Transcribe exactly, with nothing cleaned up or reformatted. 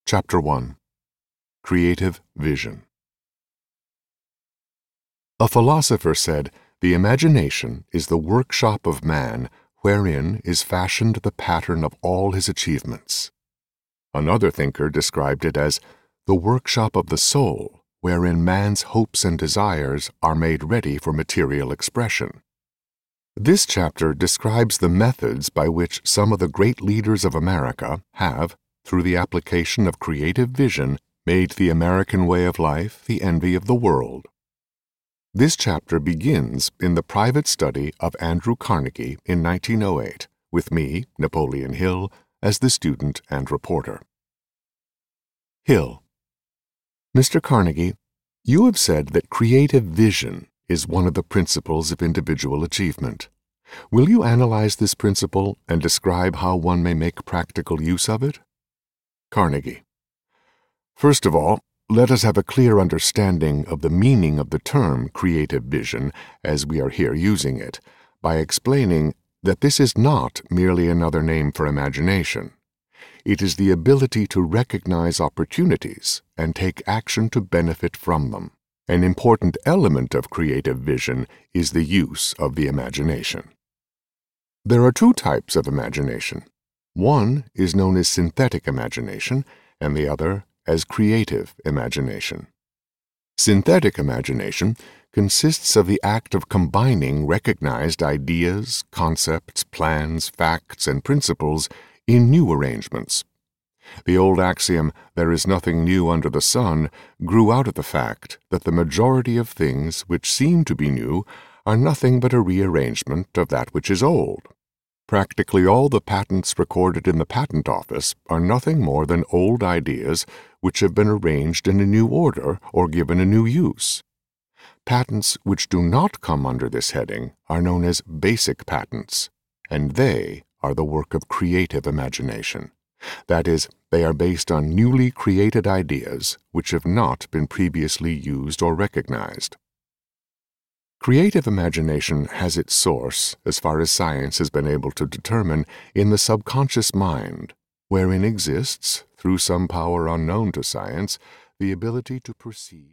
Chapter one. Creative Vision. A philosopher said, "The imagination is the workshop of man, wherein is fashioned the pattern of all his achievements." Another thinker described it as the workshop of the soul, wherein man's hopes and desires are made ready for material expression. This chapter describes the methods by which some of the great leaders of America have, through the application of creative vision, made the American way of life the envy of the world. This chapter begins in the private study of Andrew Carnegie in nineteen oh eight, with me, Napoleon Hill, as the student and reporter. Hill. Mister Carnegie, you have said that creative vision is one of the principles of individual achievement. Will you analyze this principle and describe how one may make practical use of it? Carnegie. First of all, let us have a clear understanding of the meaning of the term creative vision as we are here using it, by explaining that this is not merely another name for imagination. It is the ability to recognize opportunities and take action to benefit from them. An important element of creative vision is the use of the imagination. There are two types of imagination. One is known as synthetic imagination, and the other as creative imagination. Synthetic imagination consists of the act of combining recognized ideas, concepts, plans, facts, and principles in new arrangements. The old axiom, "there is nothing new under the sun," grew out of the fact that the majority of things which seem to be new are nothing but a rearrangement of that which is old. Practically all the patents recorded in the Patent Office are nothing more than old ideas which have been arranged in a new order or given a new use. Patents which do not come under this heading are known as basic patents, and they are the work of creative imagination. That is, they are based on newly created ideas which have not been previously used or recognized. Creative imagination has its source, as far as science has been able to determine, in the subconscious mind, wherein exists, through some power unknown to science, the ability to perceive